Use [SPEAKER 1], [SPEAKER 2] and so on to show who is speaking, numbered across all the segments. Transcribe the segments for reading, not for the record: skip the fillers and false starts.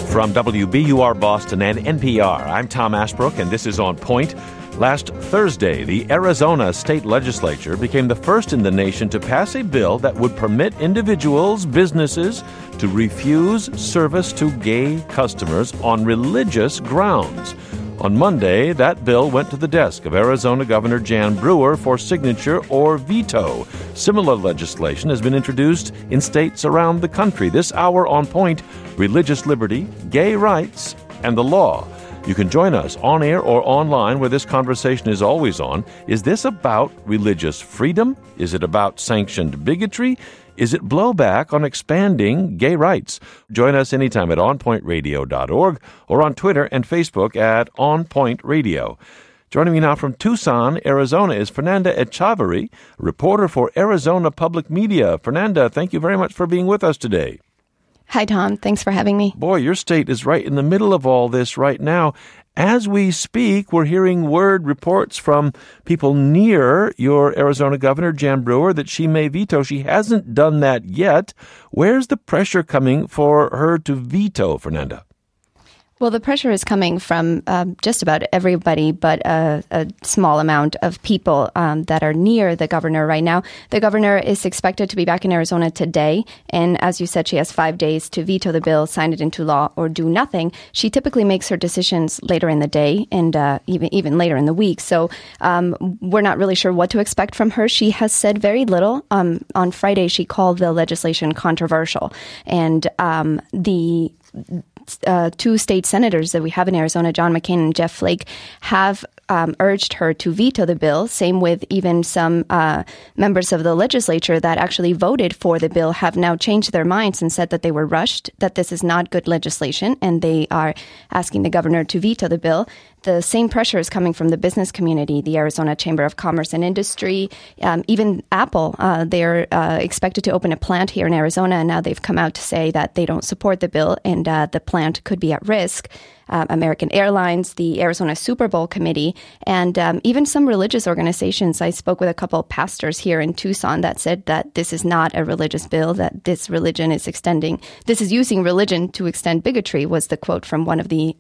[SPEAKER 1] From WBUR Boston and NPR, I'm Tom Ashbrook, and this is On Point. Last Thursday, the Arizona State Legislature became the first in the nation to pass a bill that would permit individuals, businesses, to refuse service to gay customers on religious grounds. On Monday, that bill went to the desk of Arizona Governor Jan Brewer for signature or veto. Similar legislation has been introduced in states around the country. This hour on Point, religious liberty, gay rights, and the law. You can join us on air or online where this conversation is always on. Is this about religious freedom? Is it about sanctioned bigotry? Is it blowback on expanding gay rights? Join us anytime at onpointradio.org or on Twitter and Facebook at onpointradio. Joining me now from Tucson, Arizona, is Fernanda Echavarri, reporter for Arizona Public Media. Fernanda, thank you very much for being with us today.
[SPEAKER 2] Hi, Tom. Thanks for having me.
[SPEAKER 1] Boy, your state is right in the middle of all this right now. As we speak, we're hearing word reports from people near your Arizona governor, Jan Brewer, that she may veto. She hasn't done that yet. Where's the pressure coming for her to veto, Fernanda?
[SPEAKER 2] Well, the pressure is coming from just about everybody, but a small amount of people that are near the governor right now. The governor is expected to be back in Arizona today, and as you said, she has 5 days to veto the bill, sign it into law, or do nothing. She typically makes her decisions later in the day and even later in the week, so we're not really sure what to expect from her. She has said very little. On Friday, she called the legislation controversial, and the two state senators that we have in Arizona, John McCain and Jeff Flake, have urged her to veto the bill. Same with even some members of the legislature that actually voted for the bill have now changed their minds and said that they were rushed, that this is not good legislation, and they are asking the governor to veto the bill. The same pressure is coming from the business community, the Arizona Chamber of Commerce and Industry, even Apple. They're expected to open a plant here in Arizona, and now they've come out to say that they don't support the bill and the plant could be at risk. American Airlines, the Arizona Super Bowl Committee, and even some religious organizations. I spoke with a couple of pastors here in Tucson that said that this is not a religious bill, that this is using religion to extend bigotry, was the quote from one of the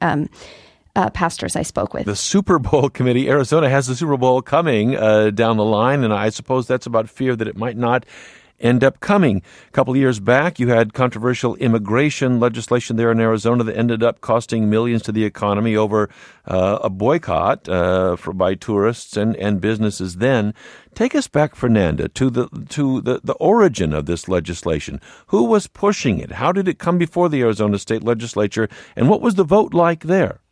[SPEAKER 2] pastors I spoke with.
[SPEAKER 1] The Super Bowl Committee, Arizona has the Super Bowl coming down the line, and I suppose that's about fear that it might not end up coming. A couple of years back, you had controversial immigration legislation there in Arizona that ended up costing millions to the economy over a boycott by tourists and businesses then. Take us back, Fernanda, to the origin of this legislation. Who was pushing it? How did it come before the Arizona State Legislature? And what was the vote like there?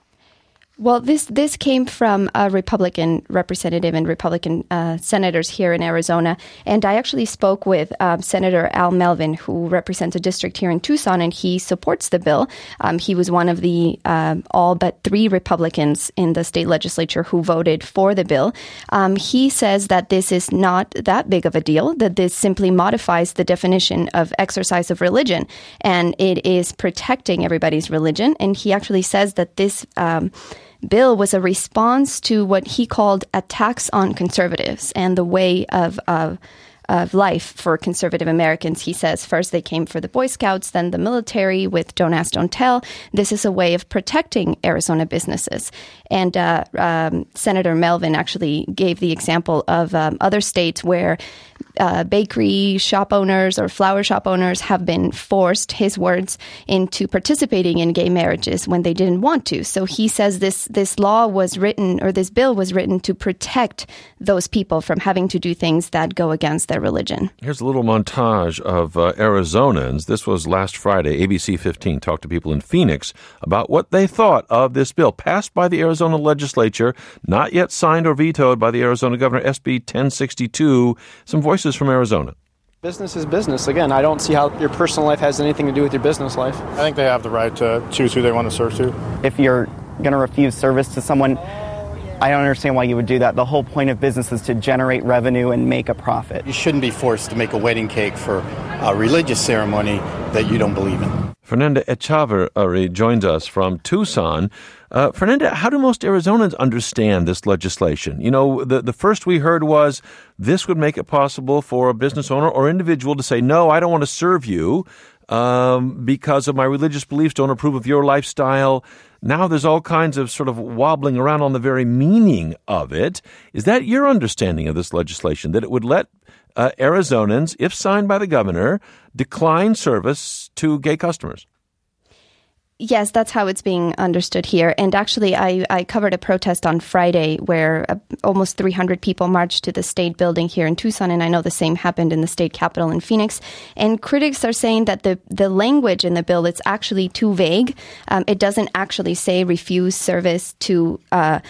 [SPEAKER 2] Well, this came from a Republican representative and Republican senators here in Arizona. And I actually spoke with Senator Al Melvin, who represents a district here in Tucson, and he supports the bill. He was one of the all but 3 Republicans in the state legislature who voted for the bill. He says that this is not that big of a deal, that this simply modifies the definition of exercise of religion, and it is protecting everybody's religion. And he actually says that this bill was a response to what he called attacks on conservatives and the way of life for conservative Americans. He says first they came for the Boy Scouts, then the military with Don't Ask, Don't Tell. This is a way of protecting Arizona businesses. And Senator Melvin actually gave the example of other states where bakery shop owners or flower shop owners have been forced, his words, into participating in gay marriages when they didn't want to. So he says this law was written, or this bill was written, to protect those people from having to do things that go against their religion.
[SPEAKER 1] Here's a little montage of Arizonans. This was last Friday. ABC 15 talked to people in Phoenix about what they thought of this bill passed by the Arizona legislature, not yet signed or vetoed by the Arizona governor, SB 1062. Some voices from Arizona.
[SPEAKER 3] Business is business. Again, I don't see how your personal life has anything to do with your business life.
[SPEAKER 4] I think they have the right to choose who they want to serve to.
[SPEAKER 5] If you're going to refuse service to someone, I don't understand why you would do that. The whole point of business is to generate revenue and make a profit.
[SPEAKER 6] You shouldn't be forced to make a wedding cake for a religious ceremony that you don't believe in.
[SPEAKER 1] Fernanda Echavarri joins us from Tucson. Fernanda, how do most Arizonans understand this legislation? You know, the first we heard was this would make it possible for a business owner or individual to say, no, I don't want to serve you. because of my religious beliefs, don't approve of your lifestyle. Now there's all kinds of sort of wobbling around on the very meaning of it. Is that your understanding of this legislation, that it would let Arizonans, if signed by the governor, decline service to gay customers?
[SPEAKER 2] Yes, that's how it's being understood here. And actually, I covered a protest on Friday where almost 300 people marched to the state building here in Tucson, and I know the same happened in the state capitol in Phoenix. And critics are saying that the language in the bill, it's actually too vague. It doesn't actually say refuse service to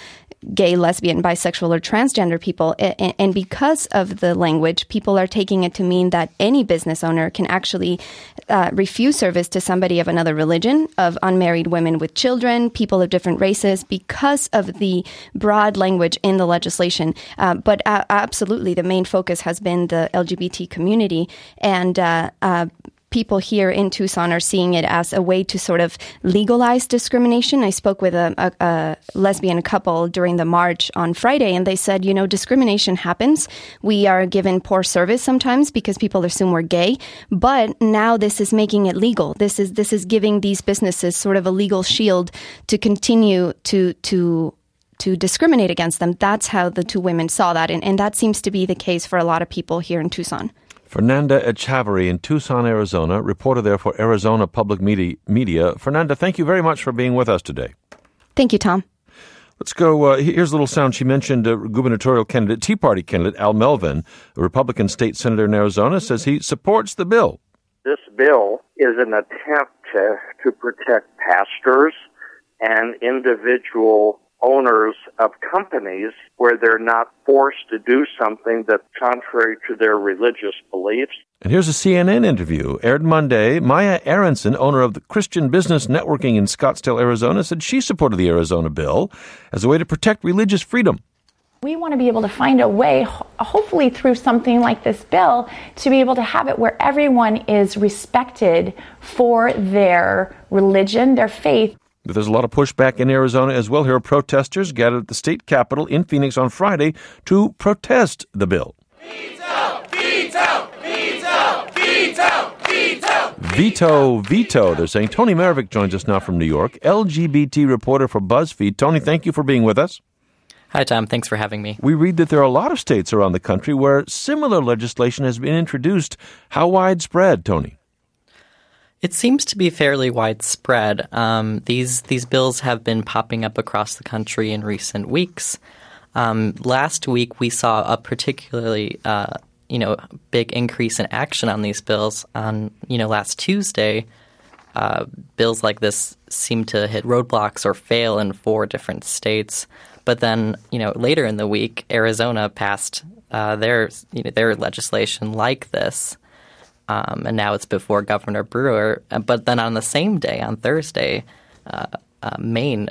[SPEAKER 2] gay, lesbian, bisexual, or transgender people. And because of the language, people are taking it to mean that any business owner can actually refuse service to somebody of another religion, of unmarried women with children, people of different races, because of the broad language in the legislation. But absolutely, the main focus has been the LGBT community. And people here in Tucson are seeing it as a way to sort of legalize discrimination. I spoke with a lesbian couple during the march on Friday, and they said, discrimination happens. We are given poor service sometimes because people assume we're gay, but now this is making it legal. This is giving these businesses sort of a legal shield to continue to discriminate against them. That's how the two women saw that, and that seems to be the case for a lot of people here in Tucson.
[SPEAKER 1] Fernanda Echavarri in Tucson, Arizona, reporter there for Arizona Public Media. Fernanda, thank you very much for being with us today.
[SPEAKER 2] Thank you, Tom.
[SPEAKER 1] Let's go. Here's a little sound. She mentioned gubernatorial candidate, Tea Party candidate Al Melvin, a Republican state senator in Arizona, says he supports the bill.
[SPEAKER 7] This bill is an attempt to protect pastors and individual owners of companies where they're not forced to do something that's contrary to their religious beliefs.
[SPEAKER 1] And here's a CNN interview aired Monday. Maya Aronson, owner of the Christian Business Networking in Scottsdale, Arizona, said she supported the Arizona bill as a way to protect religious freedom.
[SPEAKER 8] We want to be able to find a way, hopefully through something like this bill, to be able to have it where everyone is respected for their religion, their faith.
[SPEAKER 1] But there's a lot of pushback in Arizona as well. Here are protesters gathered at the state capitol in Phoenix on Friday to protest the bill.
[SPEAKER 9] Veto! Veto! Veto! Veto! Veto!
[SPEAKER 1] Veto! Veto! They're saying. Tony Maravich joins us now from New York, LGBT reporter for BuzzFeed. Tony, thank you for being with us.
[SPEAKER 10] Hi, Tom. Thanks for having me.
[SPEAKER 1] We read that there are a lot of states around the country where similar legislation has been introduced. How widespread, Tony?
[SPEAKER 10] It seems to be fairly widespread. These bills have been popping up across the country in recent weeks. Last week, we saw a particularly big increase in action on these bills. On last Tuesday, bills like this seem to hit roadblocks or fail in 4 different states. But then, later in the week, Arizona passed their legislation like this. And now it's before Governor Brewer. But then on the same day, on Thursday, Maine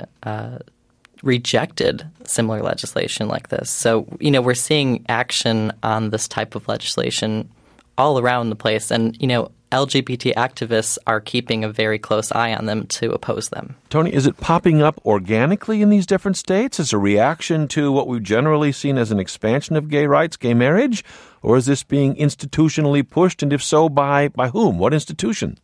[SPEAKER 10] rejected similar legislation like this. So, we're seeing action on this type of legislation all around the place. And, LGBT activists are keeping a very close eye on them to oppose them.
[SPEAKER 1] Tony, is it popping up organically in these different states as a reaction to what we've generally seen as an expansion of gay rights, gay marriage? Or is this being institutionally pushed? And if so, by whom? What institution?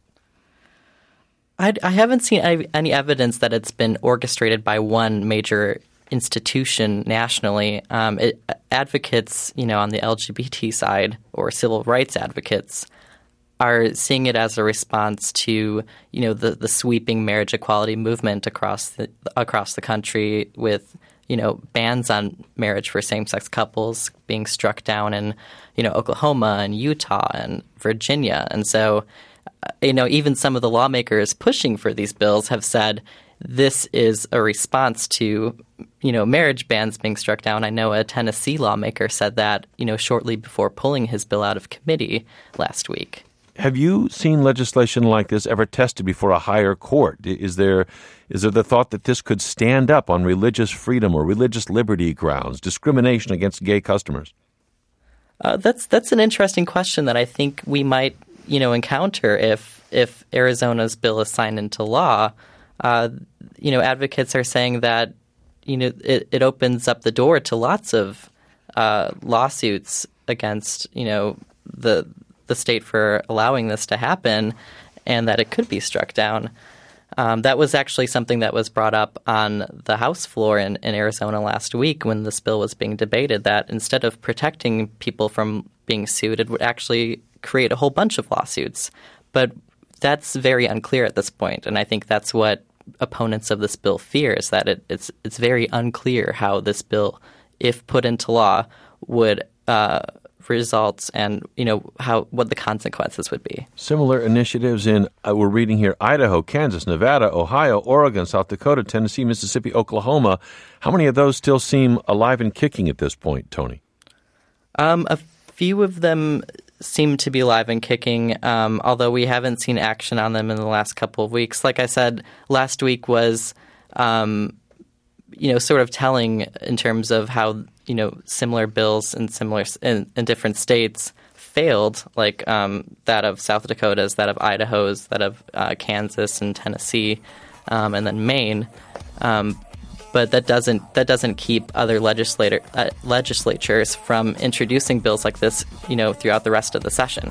[SPEAKER 10] I haven't seen any evidence that it's been orchestrated by one major institution nationally. Advocates, on the LGBT side, or civil rights advocates, are seeing it as a response to, the sweeping marriage equality movement across the country, with, bans on marriage for same-sex couples being struck down in, Oklahoma and Utah and Virginia. And so, even some of the lawmakers pushing for these bills have said this is a response to, marriage bans being struck down. I know a Tennessee lawmaker said that, shortly before pulling his bill out of committee last week.
[SPEAKER 1] Have you seen legislation like this ever tested before a higher court? Is there the thought that this could stand up on religious freedom or religious liberty grounds, discrimination against gay customers?
[SPEAKER 10] That's an interesting question that I think we might, encounter if Arizona's bill is signed into law. Advocates are saying that, it opens up the door to lots of lawsuits against, the state for allowing this to happen. and that it could be struck down. That was actually something that was brought up on the House floor in Arizona last week when this bill was being debated, that instead of protecting people from being sued, it would actually create a whole bunch of lawsuits. But that's very unclear at this point, and I think that's what opponents of this bill fear, is that it's very unclear how this bill, if put into law, would result and what the consequences would be.
[SPEAKER 1] Similar initiatives in, we're reading here, Idaho, Kansas, Nevada, Ohio, Oregon, South Dakota, Tennessee, Mississippi, Oklahoma. How many of those still seem alive and kicking at this point, Tony?
[SPEAKER 10] A few of them seem to be alive and kicking, although we haven't seen action on them in the last couple of weeks. Like I said, last week was, sort of telling in terms of how, similar bills in different states failed, like that of South Dakota's, that of Idaho's, that of Kansas and Tennessee, and then Maine. But that doesn't keep other legislatures from introducing bills like this, throughout the rest of the session.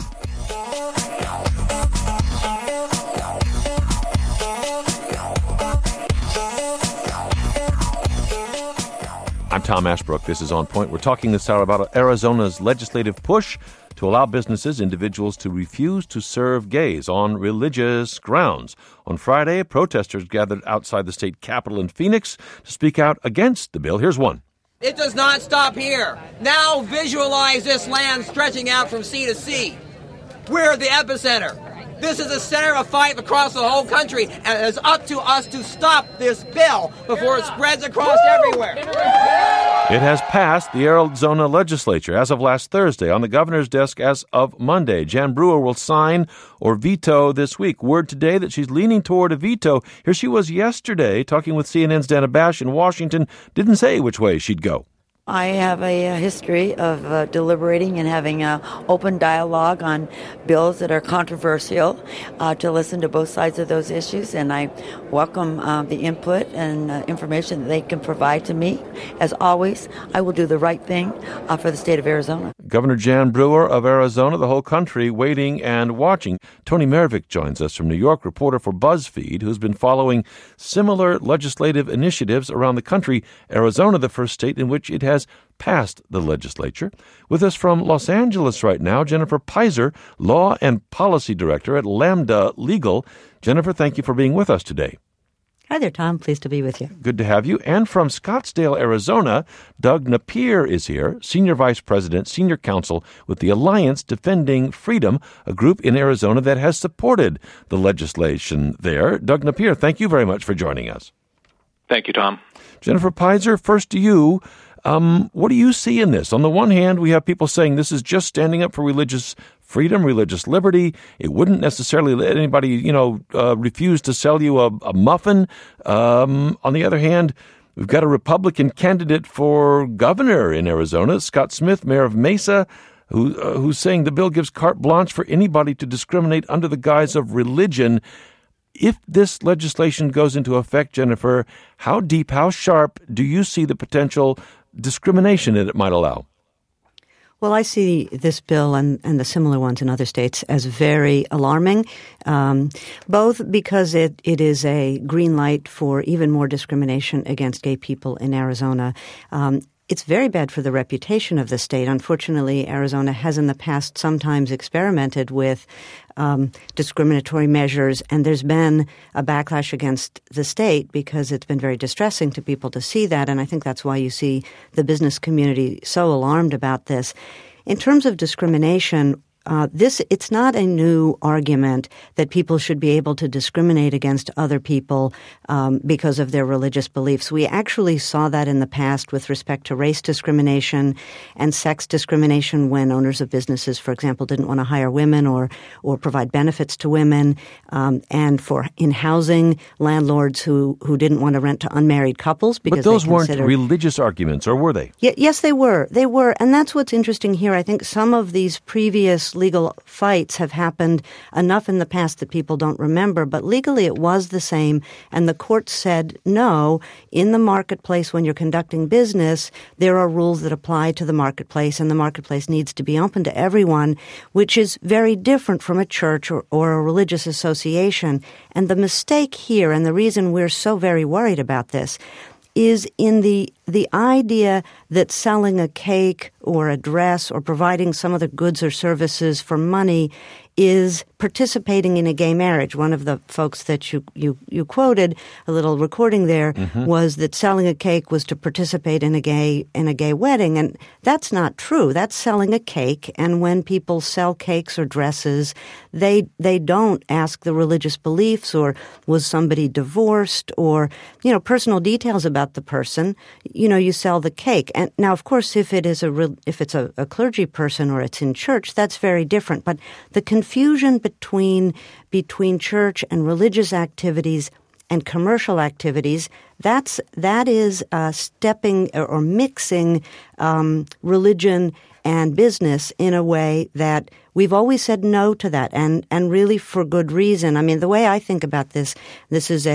[SPEAKER 1] I'm Tom Ashbrook. This is On Point. We're talking this hour about Arizona's legislative push to allow businesses, individuals to refuse to serve gays on religious grounds. On Friday, protesters gathered outside the state capitol in Phoenix to speak out against the bill. Here's one.
[SPEAKER 11] It does not stop here. Now visualize this land stretching out from sea to sea. We're the epicenter. This is the center of fight across the whole country, and it's up to us to stop this bill before it spreads across everywhere.
[SPEAKER 1] It has passed the Arizona legislature as of last Thursday, on the governor's desk as of Monday. Jan Brewer will sign or veto this week. Word today that she's leaning toward a veto. Here she was yesterday talking with CNN's Dana Bash in Washington. Didn't say which way she'd go.
[SPEAKER 12] I have a history of deliberating and having an open dialogue on bills that are controversial, to listen to both sides of those issues, and I welcome the input and information that they can provide to me. As always, I will do the right thing for the state of Arizona.
[SPEAKER 1] Governor Jan Brewer of Arizona, the whole country waiting and watching. Tony Mervick joins us from New York, reporter for BuzzFeed, who's been following similar legislative initiatives around the country. Arizona, the first state in which it has passed the legislature. With us from Los Angeles right now, Jennifer Pizer, Law and Policy Director at Lambda Legal. Jennifer, thank you for being with us today.
[SPEAKER 13] Hi there, Tom. Pleased to be with you.
[SPEAKER 1] Good to have you. And from Scottsdale, Arizona, Doug Napier is here, Senior Vice President, Senior Counsel with the Alliance Defending Freedom, a group in Arizona that has supported the legislation there. Doug Napier, thank you very much for joining us.
[SPEAKER 14] Thank you, Tom.
[SPEAKER 1] Jennifer Pizer, first to you. What do you see in this? On the one hand, we have people saying this is just standing up for religious freedom, religious liberty. It wouldn't necessarily let anybody, refuse to sell you a muffin. On the other hand, we've got a Republican candidate for governor in Arizona, Scott Smith, mayor of Mesa, who's saying the bill gives carte blanche for anybody to discriminate under the guise of religion. If this legislation goes into effect, Jennifer, how deep, how sharp do you see the potential discrimination that it might allow?
[SPEAKER 13] Well, I see this bill and the similar ones in other states as very alarming, both because it is a green light for even more discrimination against gay people in Arizona. It's very bad for the reputation of the state. Unfortunately, Arizona has in the past sometimes experimented with discriminatory measures, and there's been a backlash against the state because it's been very distressing to people to see that, and I think that's why you see the business community so alarmed about this. In terms of discrimination, it's not a new argument that people should be able to discriminate against other people because of their religious beliefs. We actually saw that in the past with respect to race discrimination and sex discrimination when owners of businesses, for example, didn't want to hire women or provide benefits to women, and for in housing, landlords who didn't want to rent to unmarried couples because
[SPEAKER 1] but those weren't religious arguments, or were they?
[SPEAKER 13] Yes, they were. They were, and that's what's interesting here. I think some of these previous course, legal fights have happened enough in the past that people don't remember, but legally it was the same. And the court said, no, in the marketplace when you're conducting business, there are rules that apply to the marketplace, and the marketplace needs to be open to everyone, which is very different from a church or a religious association. And the mistake here, and the reason we're so very worried about this, is in the idea that selling a cake or a dress or providing some other goods or services for money is participating in a gay marriage. One of the folks that you quoted, a little recording there, was that selling a cake was to participate in a gay wedding, and that's not true. That's selling a cake, and when people sell cakes or dresses, they don't ask the religious beliefs or was somebody divorced or personal details about the person. You sell the cake, and now of course if it's a clergy person or it's in church, that's very different. But the confusion between church and religious activities and commercial activities, that is stepping or mixing religion and business in a way that we've always said no to that, and really for good reason. I mean, the way I think about this is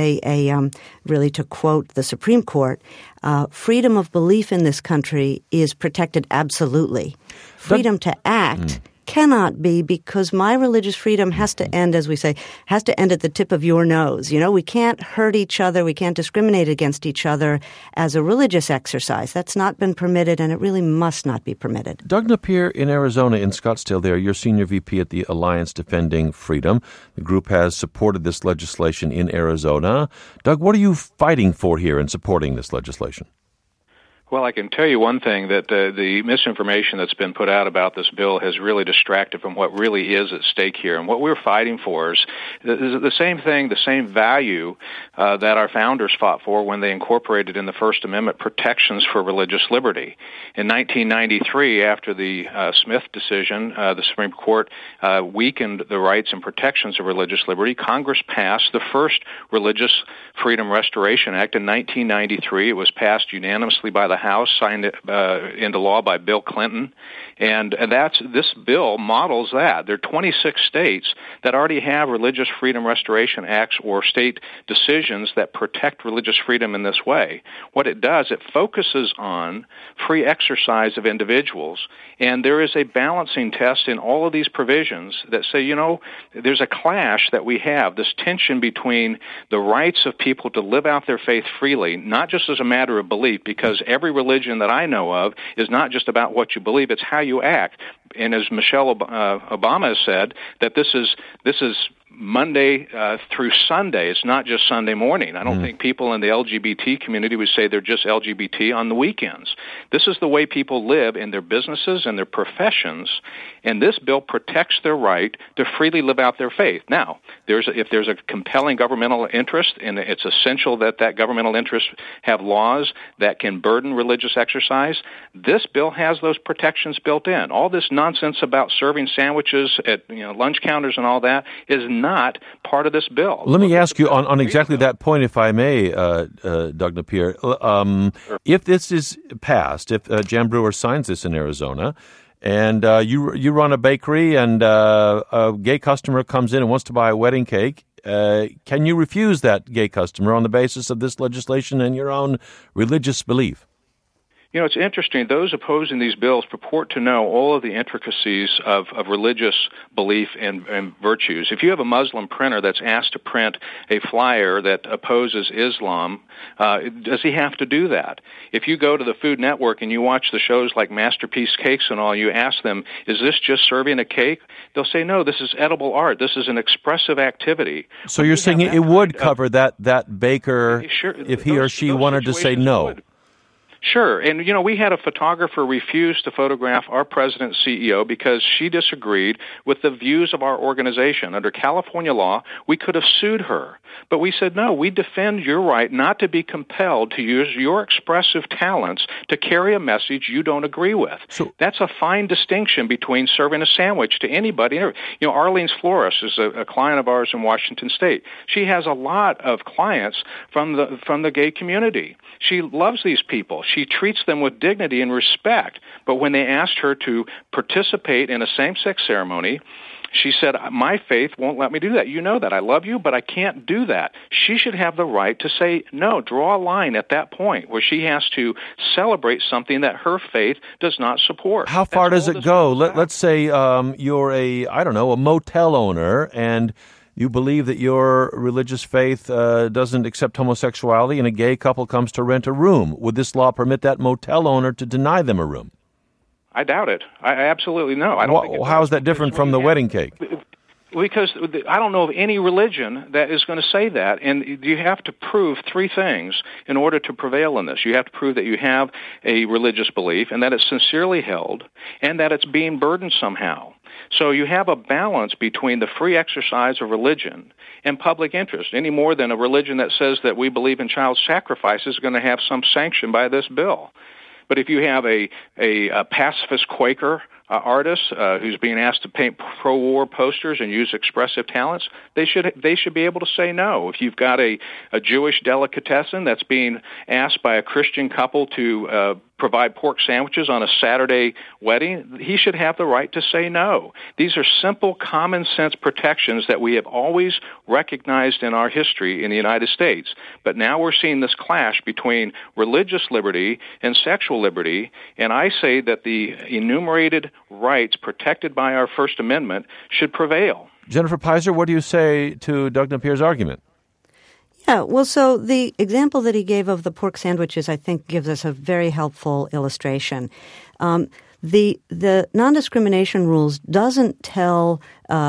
[SPEAKER 13] really to quote the Supreme Court, freedom of belief in this country is protected absolutely. Freedom to act cannot be, because my religious freedom has to end, as we say, has to end at the tip of your nose. We can't hurt each other. We can't discriminate against each other as a religious exercise. That's not been permitted, and it really must not be permitted.
[SPEAKER 1] Doug Napier in Arizona, in Scottsdale there, you're Senior VP at the Alliance Defending Freedom. The group has supported this legislation in Arizona. Doug, what are you fighting for here in supporting this legislation?
[SPEAKER 14] Well, I can tell you one thing, that the misinformation that's been put out about this bill has really distracted from what really is at stake here. And what we're fighting for is the same thing, the same value that our founders fought for when they incorporated in the First Amendment protections for religious liberty. In 1993, after the Smith decision, the Supreme Court weakened the rights and protections of religious liberty. Congress passed the first Religious Freedom Restoration Act in 1993. It was passed unanimously by the House, signed into law by Bill Clinton, and this bill models that. There are 26 states that already have religious freedom restoration acts or state decisions that protect religious freedom in this way. What it does, it focuses on free exercise of individuals, and there is a balancing test in all of these provisions that say, there's a clash that we have, this tension between the rights of people to live out their faith freely, not just as a matter of belief, because every religion that I know of is not just about what you believe, it's how you act. And as Michelle Obama has said, that this is Monday through Sunday. It's not just Sunday morning. I don't think people in the LGBT community would say they're just LGBT on the weekends. This is the way people live in their businesses and their professions, and this bill protects their right to freely live out their faith. Now, if there's a compelling governmental interest, and it's essential that governmental interest have laws that can burden religious exercise, this bill has those protections built in. All this nonsense about serving sandwiches at lunch counters and all that is not part of this bill.
[SPEAKER 1] Let me ask you on exactly that point, if I may, Doug Napier. If this is passed, if Jan Brewer signs this in Arizona, and you run a bakery and a gay customer comes in and wants to buy a wedding cake, can you refuse that gay customer on the basis of this legislation and your own religious belief?
[SPEAKER 14] It's interesting. Those opposing these bills purport to know all of the intricacies of religious belief and virtues. If you have a Muslim printer that's asked to print a flyer that opposes Islam, does he have to do that? If you go to the Food Network and you watch the shows like Masterpiece Cakes and all, you ask them, is this just serving a cake? They'll say, no, this is edible art. This is an expressive activity.
[SPEAKER 1] So you're saying it would cover that baker if he or she wanted to say no?
[SPEAKER 14] Sure. And, we had a photographer refuse to photograph our president and CEO because she disagreed with the views of our organization. Under California law, we could have sued her. But we said, no, we defend your right not to be compelled to use your expressive talents to carry a message you don't agree with. So, that's a fine distinction between serving a sandwich to anybody. Arlene's Florist is a client of ours in Washington State. She has a lot of clients from the gay community. She loves these people. She treats them with dignity and respect. But when they asked her to participate in a same-sex ceremony, she said, my faith won't let me do that. You know that. I love you, but I can't do that. She should have the right to say no, draw a line at that point where she has to celebrate something that her faith does not support.
[SPEAKER 1] How far does it go? Let's say you're a motel owner, and you believe that your religious faith doesn't accept homosexuality, and a gay couple comes to rent a room. Would this law permit that motel owner to deny them a room?
[SPEAKER 14] I doubt it. I absolutely no. I don't think it
[SPEAKER 1] How is that different from the wedding cake?
[SPEAKER 14] Because I don't know of any religion that is going to say that, and you have to prove three things in order to prevail in this. You have to prove that you have a religious belief and that it's sincerely held and that it's being burdened somehow. So you have a balance between the free exercise of religion and public interest, any more than a religion that says that we believe in child sacrifice is going to have some sanction by this bill. But if you have a pacifist Quaker artist who's being asked to paint pro-war posters and use expressive talents, they should be able to say no. If you've got a Jewish delicatessen that's being asked by a Christian couple to provide pork sandwiches on a Saturday wedding, he should have the right to say no. These are simple, common-sense protections that we have always recognized in our history in the United States. But now we're seeing this clash between religious liberty and sexual liberty, and I say that the enumerated rights protected by our First Amendment should prevail.
[SPEAKER 1] Jennifer Pizer, what do you say to Doug Napier's argument?
[SPEAKER 13] Yeah, well, so the example that he gave of the pork sandwiches, I think, gives us a very helpful illustration. The non-discrimination rules doesn't tell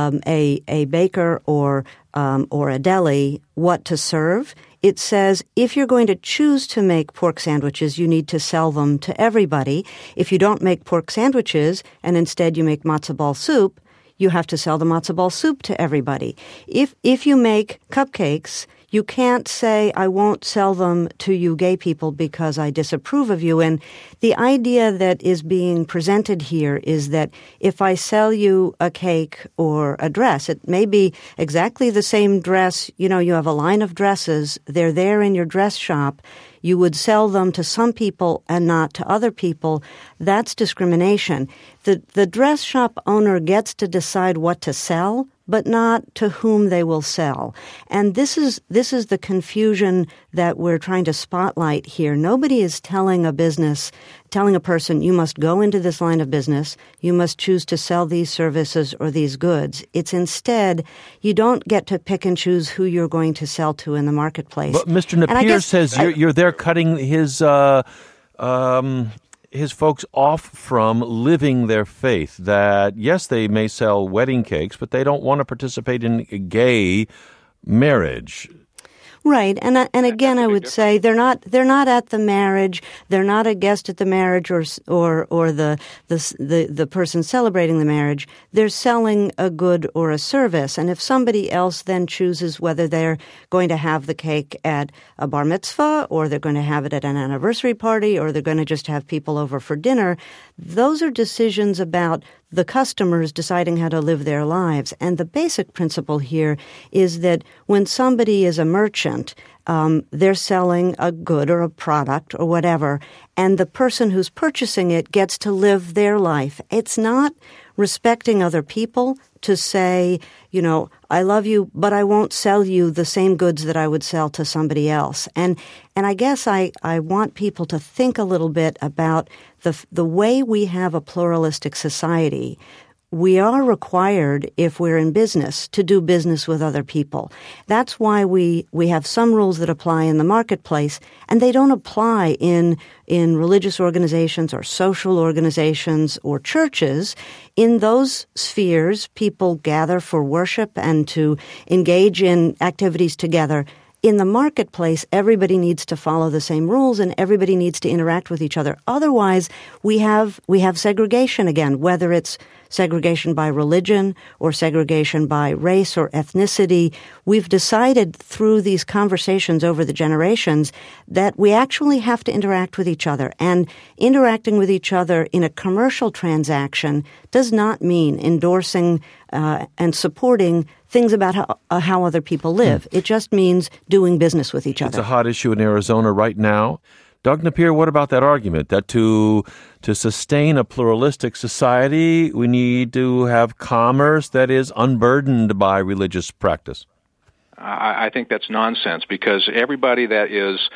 [SPEAKER 13] a baker or a deli what to serve. It says if you're going to choose to make pork sandwiches, you need to sell them to everybody. If you don't make pork sandwiches and instead you make matzo ball soup, you have to sell the matzo ball soup to everybody. If you make cupcakes, you can't say, I won't sell them to you gay people because I disapprove of you. And the idea that is being presented here is that if I sell you a cake or a dress, it may be exactly the same dress. You know, you have a line of dresses. They're there in your dress shop. You would sell them to some people and not to other people. That's discrimination. The dress shop owner gets to decide what to sell, but not to whom they will sell. And this is the confusion that we're trying to spotlight here. Nobody is telling a person, you must go into this line of business, you must choose to sell these services or these goods. It's instead, you don't get to pick and choose who you're going to sell to in the marketplace.
[SPEAKER 1] But Mr. Napier says you're there cutting his folks off from living their faith, that, yes, they may sell wedding cakes, but they don't want to participate in a gay marriage.
[SPEAKER 13] Right, and again, I would say they're not at the marriage. They're not a guest at the marriage, or the person celebrating the marriage. They're selling a good or a service, and if somebody else then chooses whether they're going to have the cake at a bar mitzvah, or they're going to have it at an anniversary party, or they're going to just have people over for dinner, those are decisions about the customers deciding how to live their lives. And the basic principle here is that when somebody is a merchant, they're selling a good or a product or whatever, and the person who's purchasing it gets to live their life. It's not respecting other people to say, you know, I love you, but I won't sell you the same goods that I would sell to somebody else. And I guess I want people to think a little bit about the way we have a pluralistic society. We are required, if we're in business, to do business with other people. That's why we have some rules that apply in the marketplace, and they don't apply in religious organizations or social organizations or churches. In those spheres, people gather for worship and to engage in activities together. In the marketplace, everybody needs to follow the same rules and everybody needs to interact with each other. Otherwise, we have segregation again, whether it's segregation by religion or segregation by race or ethnicity. We've decided through these conversations over the generations that we actually have to interact with each other. And interacting with each other in a commercial transaction does not mean endorsing and supporting things about how other people live. It just means doing business with each other.
[SPEAKER 1] It's a hot issue in Arizona right now. Doug Napier, what about that argument that to sustain a pluralistic society, we need to have commerce that is unburdened by religious practice?
[SPEAKER 14] I think that's nonsense, because everybody that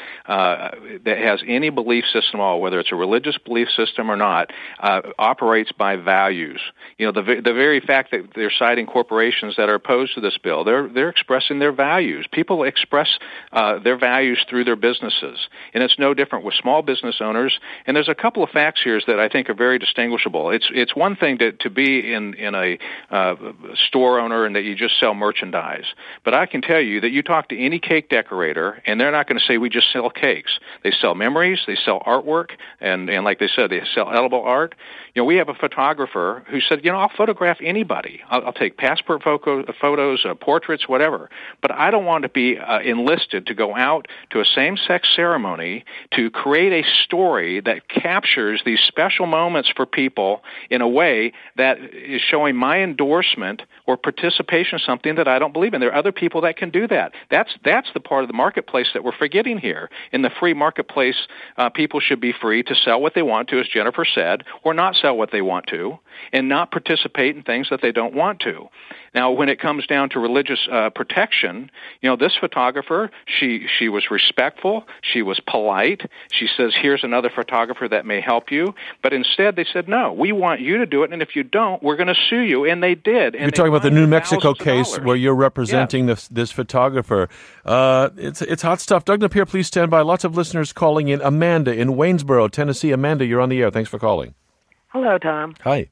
[SPEAKER 14] has any belief system at all, whether it's a religious belief system or not, operates by values. You know, the very fact that they're citing corporations that are opposed to this bill, they're expressing their values. People express their values through their businesses, and it's no different with small business owners. And there's a couple of facts here that I think are very distinguishable. It's one thing to be in a store owner and that you just sell merchandise, but I can tell you that you talk to any cake decorator, and they're not going to say we just sell cakes. They sell memories, they sell artwork, and like they said, they sell edible art. You know, we have a photographer who said, I'll photograph anybody. I'll take passport photos, portraits, whatever. But I don't want to be enlisted to go out to a same-sex ceremony to create a story that captures these special moments for people in a way that is showing my endorsement or participation in something that I don't believe in. There are other people that can do that. That's the part of the marketplace that we're forgetting here. In the free marketplace, people should be free to sell what they want to, as Jennifer said, or not sell what they want to, and not participate in things that they don't want to. Now, when it comes down to religious protection, this photographer, she was respectful, she was polite. She says, here's another photographer that may help you. But instead, they said, no, we want you to do it, and if you don't, we're going to sue you. And they did. And
[SPEAKER 1] you're talking about the New Mexico case where you're representing this photographer. It's hot stuff. Doug Napier, please stand by. Lots of listeners calling in. Amanda in Waynesboro, Tennessee. Amanda, you're on the air. Thanks for calling.
[SPEAKER 15] Hello, Tom.
[SPEAKER 1] Hi.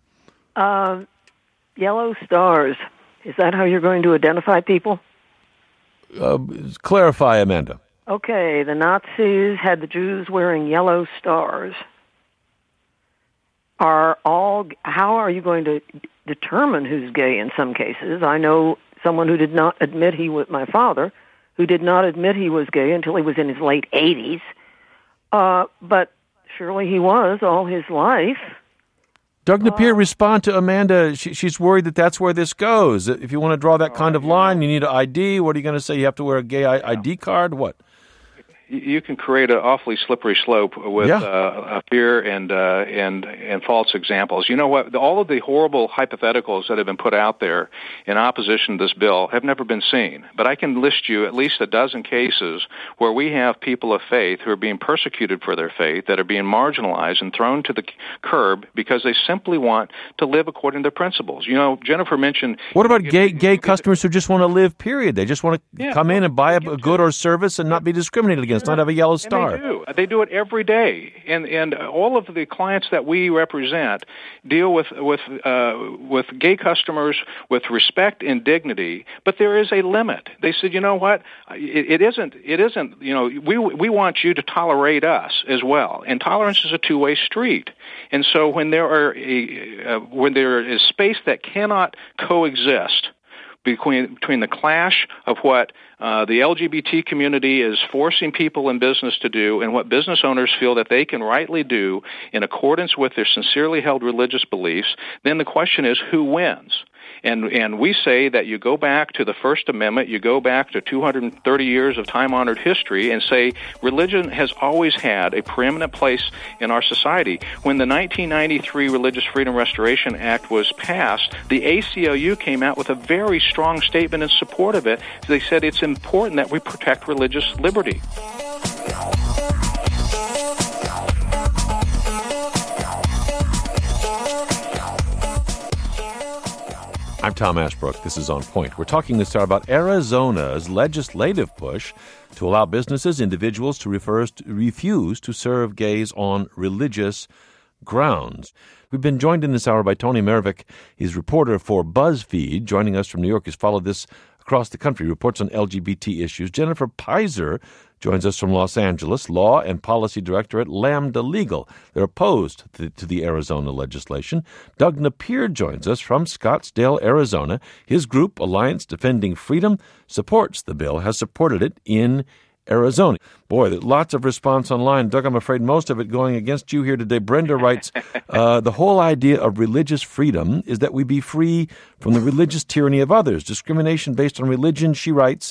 [SPEAKER 15] Yellow stars. Is that how you're going to identify people?
[SPEAKER 1] Clarify, Amanda.
[SPEAKER 15] Okay, the Nazis had the Jews wearing yellow stars. How are you going to determine who's gay in some cases? I know someone who did not admit my father, who did not admit he was gay until he was in his late 80s. But surely he was all his life.
[SPEAKER 1] Doug Napier, respond to Amanda. She's worried that that's where this goes. If you want to draw that kind of line, you need an ID. What are you going to say? You have to wear a gay ID card? What?
[SPEAKER 14] You can create an awfully slippery slope with fear and false examples. You know what? All of the horrible hypotheticals that have been put out there in opposition to this bill have never been seen. But I can list you at least a dozen cases where we have people of faith who are being persecuted for their faith, that are being marginalized and thrown to the curb because they simply want to live according to their principles. Jennifer mentioned...
[SPEAKER 1] What about gay customers who just want to live, period? They just want to come in and buy a good or service and not be discriminated against. Not have a yellow star.
[SPEAKER 14] And they do it every day, and all of the clients that we represent deal with gay customers with respect and dignity. But there is a limit. They said, you know what? It isn't. We want you to tolerate us as well, and tolerance is a two-way street. And so when there is space that cannot coexist between the clash of what the LGBT community is forcing people in business to do and what business owners feel that they can rightly do in accordance with their sincerely held religious beliefs, then the question is, who wins? And we say that you go back to the First Amendment, you go back to 230 years of time-honored history and say religion has always had a preeminent place in our society. When the 1993 Religious Freedom Restoration Act was passed, the ACLU came out with a very strong statement in support of it. They said it's important that we protect religious liberty.
[SPEAKER 1] I'm Tom Ashbrook. This is On Point. We're talking this hour about Arizona's legislative push to allow businesses, individuals to refuse to serve gays on religious grounds. We've been joined in this hour by Tony Maravich. He's reporter for BuzzFeed. Joining us from New York, he's followed this across the country, reports on LGBT issues. Jennifer Pizer joins us from Los Angeles, law and policy director at Lambda Legal. They're opposed to the Arizona legislation. Doug Napier joins us from Scottsdale, Arizona. His group, Alliance Defending Freedom, supports the bill, has supported it in Arizona. Boy, there's lots of response online. Doug, I'm afraid most of it going against you here today. Brenda writes, the whole idea of religious freedom is that we be free from the religious tyranny of others. Discrimination based on religion, she writes,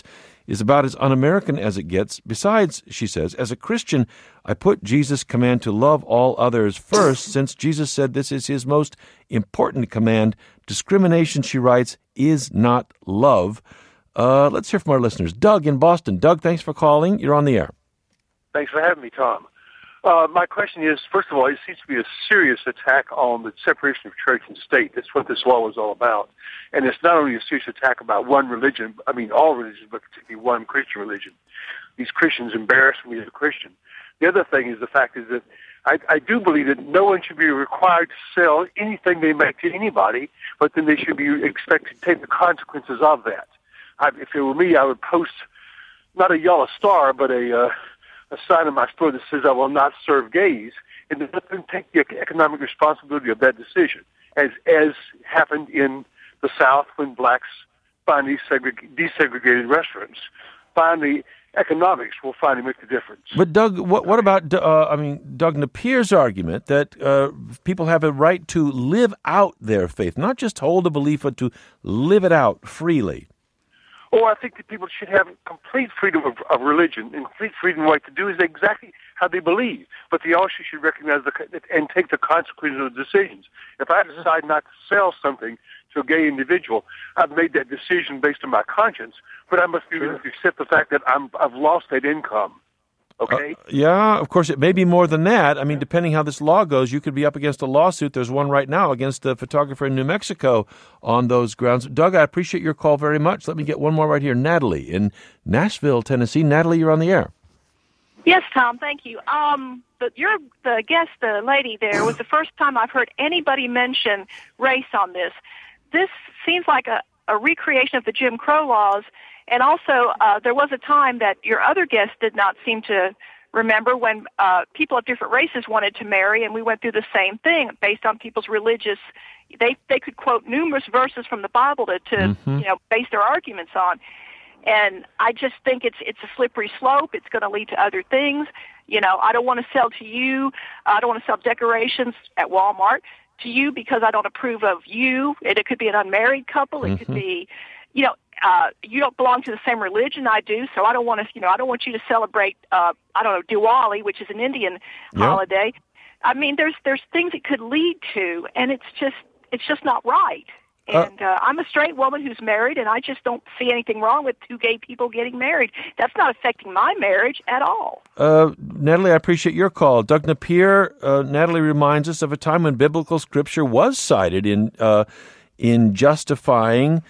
[SPEAKER 1] is about as un-American as it gets. Besides, she says, as a Christian, I put Jesus' command to love all others first, since Jesus said this is his most important command. Discrimination, she writes, is not love. Let's hear from our listeners. Doug in Boston. Doug, thanks for calling. You're on the air.
[SPEAKER 16] Thanks for having me, Tom. My question is, first of all, it seems to be a serious attack on the separation of church and state. That's what this law is all about. And it's not only a serious attack about one religion, I mean all religions, but particularly one Christian religion. These Christians embarrass me as a Christian. The other thing is the fact is that I do believe that no one should be required to sell anything they make to anybody, but then they should be expected to take the consequences of that. If it were me, I would post not a yellow star, but a sign in my store that says I will not serve gays, and let them take the economic responsibility of that decision, as happened in the South when blacks finally desegregated restaurants. Finally, economics will finally make the difference.
[SPEAKER 1] But Doug, what about Doug Napier's argument that people have a right to live out their faith, not just hold a belief, but to live it out freely?
[SPEAKER 16] Oh, I think that people should have complete freedom of religion and complete freedom right to do is exactly how they believe. But they also should recognize and take the consequences of the decisions. If I decide not to sell something to a gay individual, I've made that decision based on my conscience, but I must be willing to accept the fact that I've lost that income. Okay?
[SPEAKER 1] Yeah, of course, it may be more than that. I mean, depending how this law goes, you could be up against a lawsuit. There's one right now against a photographer in New Mexico on those grounds. Doug, I appreciate your call very much. Let me get one more right here. Natalie in Nashville, Tennessee. Natalie, you're on the air.
[SPEAKER 17] Yes, Tom, thank you. The guest, the lady there, was the first time I've heard anybody mention race on this. This seems like a recreation of the Jim Crow laws. And also, there was a time that your other guest did not seem to remember when people of different races wanted to marry, and we went through the same thing based on people's religious. They could quote numerous verses from the Bible to base their arguments on. And I just think it's a slippery slope. It's going to lead to other things. I don't want to sell to you. I don't want to sell decorations at Walmart to you because I don't approve of you. It could be an unmarried couple. It could be, you don't belong to the same religion I do, so I don't want to, I don't want you to celebrate, Diwali, which is an Indian holiday. I mean, there's things it could lead to, and it's just not right. And I'm a straight woman who's married, and I just don't see anything wrong with two gay people getting married. That's not affecting my marriage at all.
[SPEAKER 1] Natalie, I appreciate your call. Doug Napier, Natalie reminds us of a time when biblical scripture was cited in justifying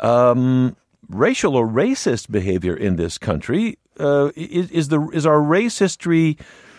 [SPEAKER 1] racial or racist behavior in this country. Is our race history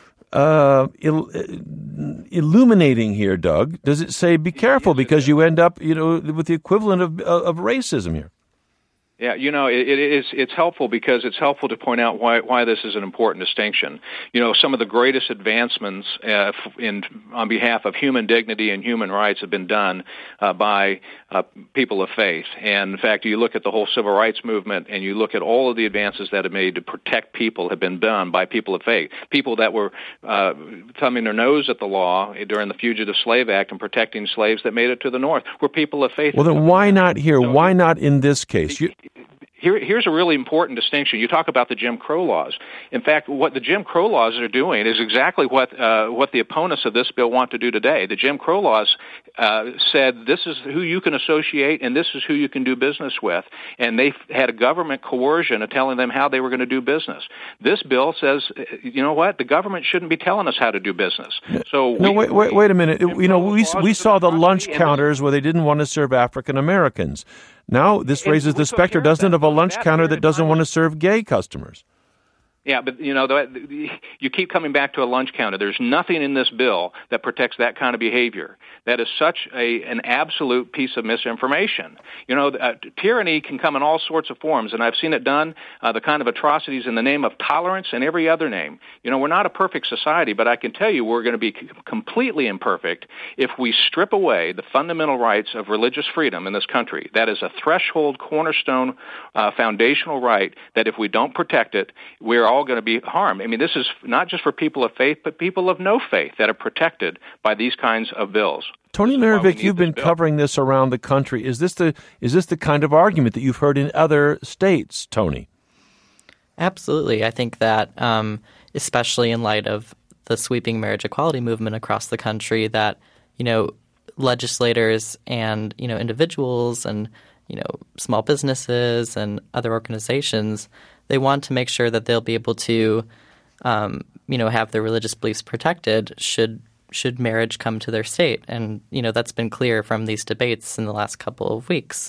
[SPEAKER 1] illuminating here, Doug? Does it say be careful because you end up, with the equivalent of racism here?
[SPEAKER 14] Yeah, it's helpful because it's helpful to point out why this is an important distinction. Some of the greatest advancements on behalf of human dignity and human rights have been done by people of faith. And in fact, you look at the whole civil rights movement and you look at all of the advances that have made to protect people have been done by people of faith. People that were thumbing their nose at the law during the Fugitive Slave Act and protecting slaves that made it to the North were people of faith.
[SPEAKER 1] Well, then why not here? Why not in this case?
[SPEAKER 14] Here's a really important distinction. You talk about the Jim Crow laws. In fact, what the Jim Crow laws are doing is exactly what the opponents of this bill want to do today. The Jim Crow laws said this is who you can associate and this is who you can do business with. And they had a government coercion of telling them how they were going to do business. This bill says, you know what? The government shouldn't be telling us how to do business. So
[SPEAKER 1] wait a minute. We saw the lunch counters where they didn't want to serve African Americans. Now this raises the specter, doesn't it, of a lunch counter that doesn't want to serve gay customers?
[SPEAKER 14] Yeah, but you keep coming back to a lunch counter. There's nothing in this bill that protects that kind of behavior. That is such an absolute piece of misinformation. Tyranny can come in all sorts of forms, and I've seen it done, the kind of atrocities in the name of tolerance and every other name. We're not a perfect society, but I can tell you we're going to be completely imperfect if we strip away the fundamental rights of religious freedom in this country. That is a threshold, cornerstone, foundational right that if we don't protect it, we're all going to be harmed. I mean, this is not just for people of faith, but people of no faith that are protected by these kinds of bills.
[SPEAKER 1] Tony Maravich, you've been covering this around the country. Is this the kind of argument that you've heard in other states, Tony?
[SPEAKER 10] Absolutely. I think that especially in light of the sweeping marriage equality movement across the country, that, legislators and, individuals and, small businesses and other organizations, they want to make sure that they'll be able to, have their religious beliefs protected should marriage come to their state. And, that's been clear from these debates in the last couple of weeks.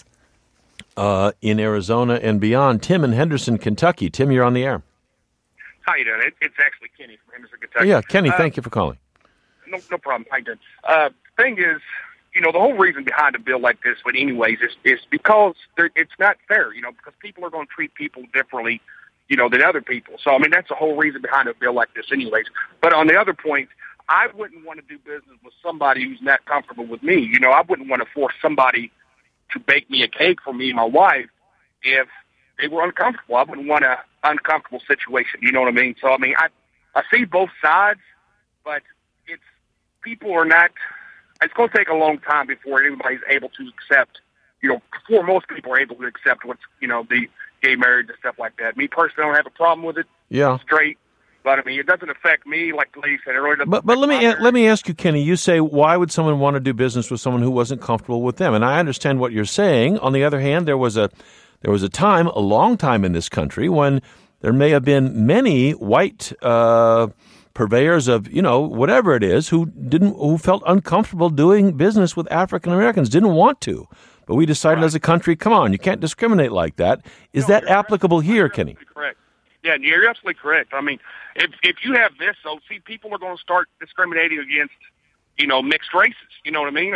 [SPEAKER 1] In Arizona and beyond, Tim in Henderson, Kentucky. Tim, you're on the air.
[SPEAKER 18] How you doing? It's actually Kenny from Henderson, Kentucky.
[SPEAKER 1] Yeah, Kenny, thank you for calling.
[SPEAKER 18] No problem. How you doing? Thing is, the whole reason behind a bill like this, is because it's not fair, because people are going to treat people differently, than other people. So, that's the whole reason behind a bill like this anyways. But on the other point, I wouldn't want to do business with somebody who's not comfortable with me. I wouldn't want to force somebody to bake me a cake for me and my wife if they were uncomfortable. I wouldn't want an uncomfortable situation. You know what I mean? So, I see both sides, but people are not, it's going to take a long time before anybody's able to accept, before most people are able to accept what's, the gay marriage and stuff like that. Me personally, I don't have a problem with it.
[SPEAKER 1] Yeah.
[SPEAKER 18] Straight. But, it doesn't affect me, like the lady said earlier.
[SPEAKER 1] But let me ask you, Kenny, you say, why would someone want to do business with someone who wasn't comfortable with them? And I understand what you're saying. On the other hand, there was a time, a long time in this country, when there may have been many white purveyors of, whatever it is, who felt uncomfortable doing business with African Americans, didn't want to. But we decided as a country, come on, you can't discriminate like that. Is that applicable here, Kenny?
[SPEAKER 18] Correct. Yeah, you're absolutely correct. If you have this, people are going to start discriminating against, mixed races. You know what I mean?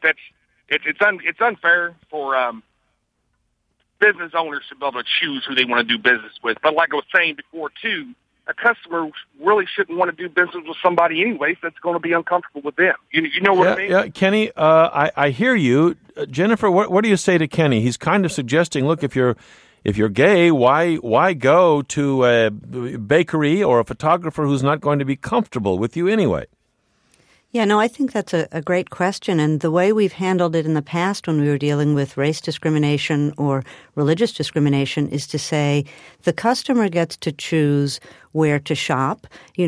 [SPEAKER 18] It's unfair for business owners to be able to choose who they want to do business with. But like I was saying before, too, a customer really shouldn't want to do business with somebody anyways that's going to be uncomfortable with them. You know what I mean?
[SPEAKER 1] Yeah, Kenny, I hear you. Jennifer, what do you say to Kenny? He's kind of suggesting, look, if you're gay, why go to a bakery or a photographer who's not going to be comfortable with you anyway?
[SPEAKER 13] Yeah, no, I think that's a great question. And the way we've handled it in the past when we were dealing with race discrimination or religious discrimination is to say the customer gets to choose where to shop.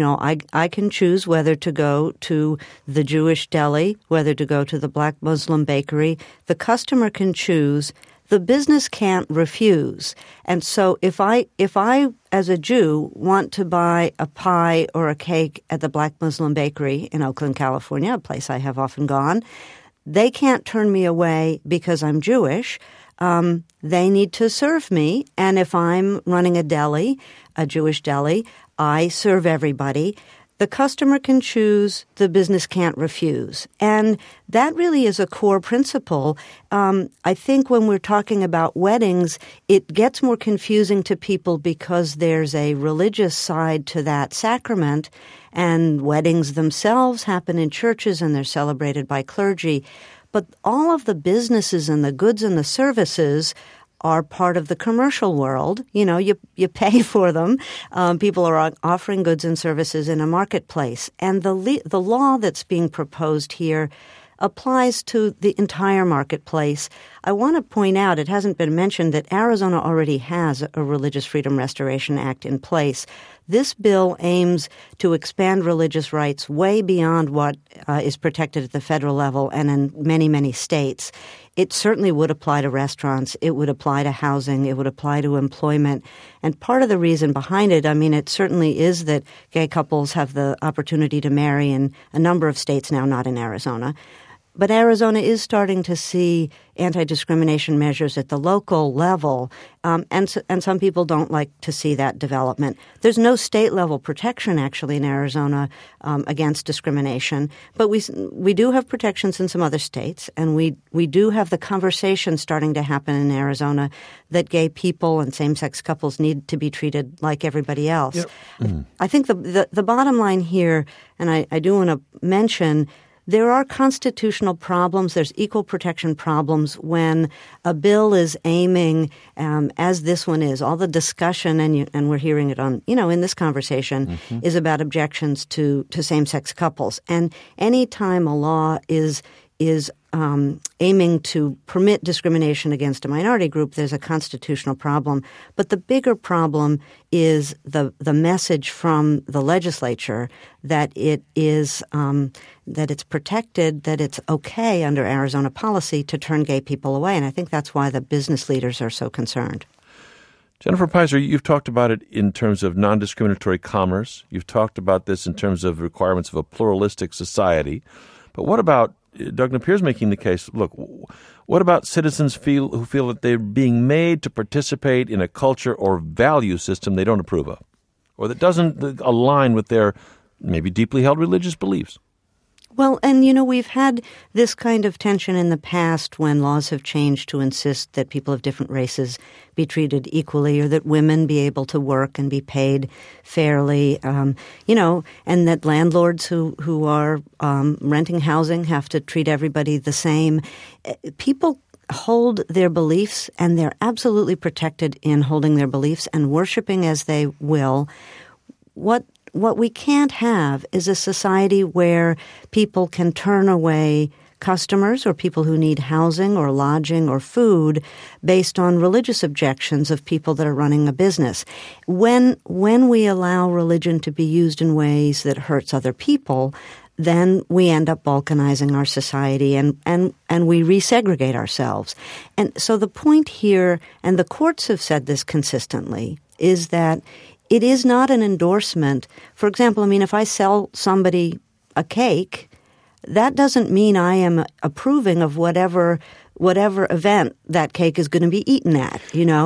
[SPEAKER 13] I can choose whether to go to the Jewish deli, whether to go to the Black Muslim bakery. The customer can choose. The business can't refuse. And so if I, as a Jew, want to buy a pie or a cake at the Black Muslim bakery in Oakland, California, a place I have often gone, they can't turn me away because I'm Jewish. They need to serve me. And if I'm running a deli, a Jewish deli, I serve everybody. The customer can choose, the business can't refuse. And that really is a core principle. I think when we're talking about weddings, it gets more confusing to people because there's a religious side to that sacrament, and weddings themselves happen in churches and they're celebrated by clergy. But all of the businesses and the goods and the services are part of the commercial world. You pay for them. People are offering goods and services in a marketplace. And the law that's being proposed here applies to the entire marketplace. I want to point out, it hasn't been mentioned, that Arizona already has a Religious Freedom Restoration Act in place. This bill aims to expand religious rights way beyond what is protected at the federal level and in many, many states. It certainly would apply to restaurants. It would apply to housing. It would apply to employment. And part of the reason behind it, it certainly is that gay couples have the opportunity to marry in a number of states now, not in Arizona. But Arizona is starting to see anti-discrimination measures at the local level, and some people don't like to see that development. There's no state-level protection, actually, in Arizona against discrimination, but we do have protections in some other states, and we do have the conversation starting to happen in Arizona that gay people and same-sex couples need to be treated like everybody else. Yep. Mm-hmm. I think the bottom line here, and I do want to mention, there are constitutional problems. There's equal protection problems when a bill is aiming, as this one is. All the discussion, and we're hearing it on, in this conversation, is about objections to same-sex couples. And any time a law is aiming to permit discrimination against a minority group, there's a constitutional problem. But the bigger problem is the message from the legislature that it is that it's protected, that it's okay under Arizona policy to turn gay people away. And I think that's why the business leaders are so concerned.
[SPEAKER 1] Jennifer Pizer, you've talked about it in terms of non-discriminatory commerce. You've talked about this in terms of requirements of a pluralistic society. But what about, Doug Napier's making the case, look, what about citizens who feel that they're being made to participate in a culture or value system they don't approve of, or that doesn't align with their maybe deeply held religious beliefs?
[SPEAKER 13] Well, and, we've had this kind of tension in the past when laws have changed to insist that people of different races be treated equally, or that women be able to work and be paid fairly, and that landlords who are renting housing have to treat everybody the same. People hold their beliefs, and they're absolutely protected in holding their beliefs and worshiping as they will. What we can't have is a society where people can turn away customers or people who need housing or lodging or food based on religious objections of people that are running a business. When we allow religion to be used in ways that hurts other people, then we end up balkanizing our society and we resegregate ourselves. And so the point here, and the courts have said this consistently, is that it is not an endorsement. For example, if I sell somebody a cake, that doesn't mean I am approving of whatever event that cake is going to be eaten at.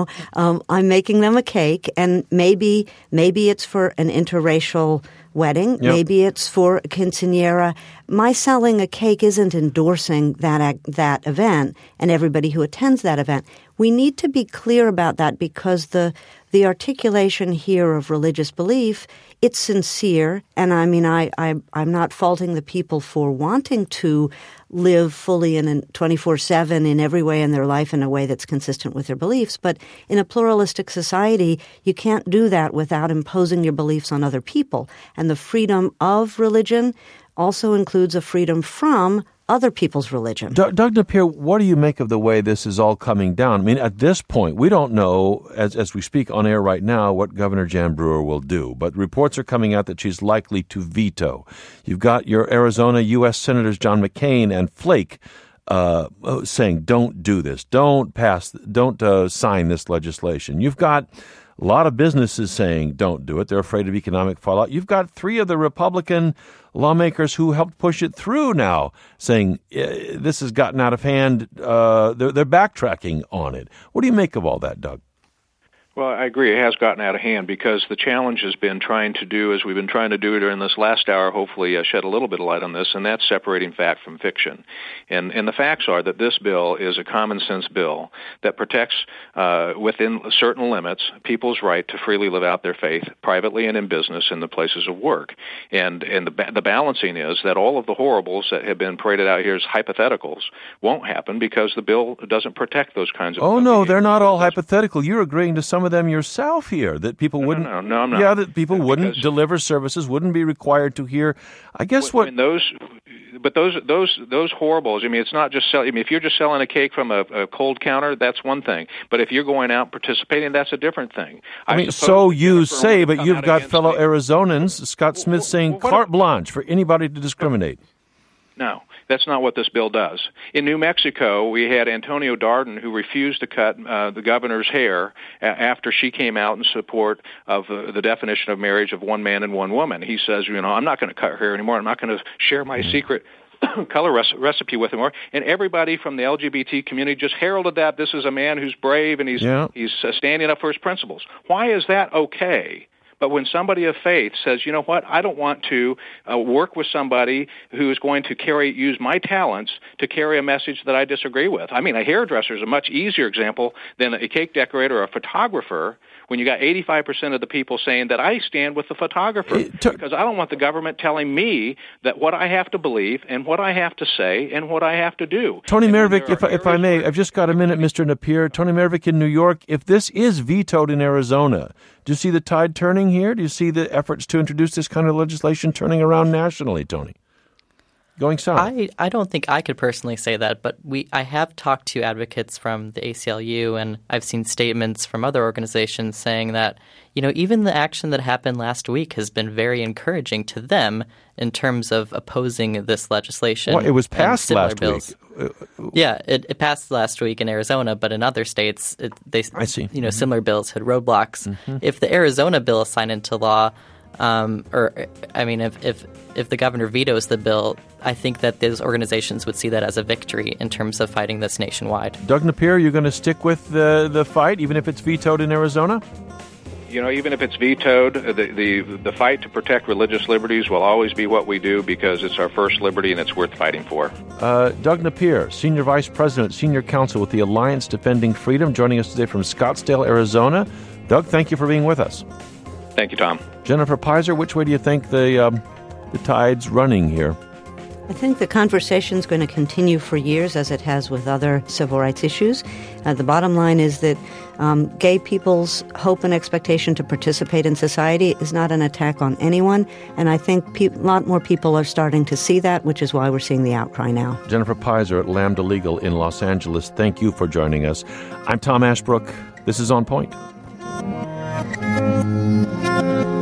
[SPEAKER 13] I'm making them a cake, and maybe it's for an interracial wedding. Yep. Maybe it's for a quinceañera. My selling a cake isn't endorsing that event and everybody who attends that event. We need to be clear about that, because the articulation here of religious belief, it's sincere, and I'm not faulting the people for wanting to live fully and 24/7 in every way in their life in a way that's consistent with their beliefs. But in a pluralistic society, you can't do that without imposing your beliefs on other people. And the freedom of religion also includes a freedom from other people's religion.
[SPEAKER 1] Doug Napier, what do you make of the way this is all coming down? At this point, we don't know, as we speak on air right now, what Governor Jan Brewer will do. But reports are coming out that she's likely to veto. You've got your Arizona U.S. Senators John McCain and Flake saying, don't do this, don't sign this legislation. You've got a lot of businesses saying don't do it. They're afraid of economic fallout. You've got 3 of the Republican lawmakers who helped push it through now saying this has gotten out of hand. They're backtracking on it. What do you make of all that, Doug?
[SPEAKER 14] Well, I agree. It has gotten out of hand, because the challenge has been trying to do, as we've been trying to do during this last hour, hopefully shed a little bit of light on this, and that's separating fact from fiction. And the facts are that this bill is a common sense bill that protects, within certain limits, people's right to freely live out their faith privately and in business in the places of work. And the balancing is that all of the horribles that have been paraded out here as hypotheticals won't happen, because the bill doesn't protect those kinds of
[SPEAKER 1] Oh, no, they're not all hypothetical. You're agreeing to some of them yourself here, that people wouldn't.
[SPEAKER 14] No, I'm not.
[SPEAKER 1] Yeah, that people wouldn't deliver services, wouldn't be required to hear. I guess what.
[SPEAKER 14] Those horribles. It's not just selling. If you're just selling a cake from a cold counter, that's one thing. But if you're going out and participating, that's a different thing.
[SPEAKER 1] So you say, but you've got fellow Arizonans, Scott Smith, saying carte blanche for anybody to discriminate.
[SPEAKER 14] No, that's not what this bill does. In New Mexico, we had Antonio Darden, who refused to cut the governor's hair after she came out in support of the definition of marriage of one man and one woman. He says, I'm not going to cut her hair anymore. I'm not going to share my secret color recipe with him. And everybody from the LGBT community just heralded that. This is a man who's brave, and he's standing up for his principles. Why is that okay? But when somebody of faith says, you know what, I don't want to work with somebody who is going to use my talents to carry a message that I disagree with. A hairdresser is a much easier example than a cake decorator or a photographer, when you got 85% of the people saying that I stand with the photographer, because I don't want the government telling me that what I have to believe and what I have to say and what I have to do.
[SPEAKER 1] Tony Maravich, if I may, I've just got a minute, Mr. Napier. Tony Maravich in New York, if this is vetoed in Arizona, do you see the tide turning here? Do you see the efforts to introduce this kind of legislation turning around nationally, Tony? going south.
[SPEAKER 10] I don't think I could personally say that, but I have talked to advocates from the ACLU, and I've seen statements from other organizations saying that, even the action that happened last week has been very encouraging to them in terms of opposing this legislation.
[SPEAKER 1] Well, it was passed last week.
[SPEAKER 10] Yeah, it passed last week in Arizona, but in other states,
[SPEAKER 1] I see.
[SPEAKER 10] Similar bills had roadblocks. Mm-hmm. If the Arizona bill is signed into law, if the governor vetoes the bill, I think that those organizations would see that as a victory in terms of fighting this nationwide.
[SPEAKER 1] Doug Napier, you're going to stick with the fight, even if it's vetoed in Arizona?
[SPEAKER 14] Even if it's vetoed, the fight to protect religious liberties will always be what we do because it's our first liberty and it's worth fighting for.
[SPEAKER 1] Doug Napier, Senior Vice President, Senior Counsel with the Alliance Defending Freedom, joining us today from Scottsdale, Arizona. Doug, thank you for being with us.
[SPEAKER 14] Thank you, Tom.
[SPEAKER 1] Jennifer Pizer, which way do you think the tide's running here?
[SPEAKER 13] I think the conversation is going to continue for years, as it has with other civil rights issues. The bottom line is that gay people's hope and expectation to participate in society is not an attack on anyone, and I think a lot more people are starting to see that, which is why we're seeing the outcry now.
[SPEAKER 1] Jennifer Pizer at Lambda Legal in Los Angeles, thank you for joining us. I'm Tom Ashbrook. This is On Point.